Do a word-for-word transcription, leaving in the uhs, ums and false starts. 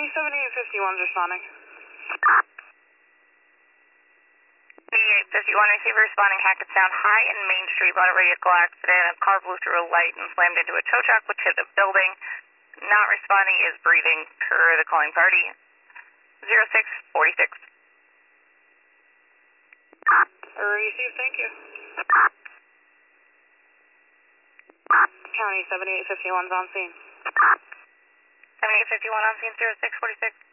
seventy-eight fifty-one's responding. seventy-eight fifty-one receiver responding Hackettstown High and Main Street, motor vehicle accident. A car blew through a light and slammed into a tow truck which hit a building. Not responding is breathing per the calling party. zero six forty-six. Receive, thank you. County seventy-eight fifty-one's on scene. seventy-eight fifty-one on scene, zero six forty-six.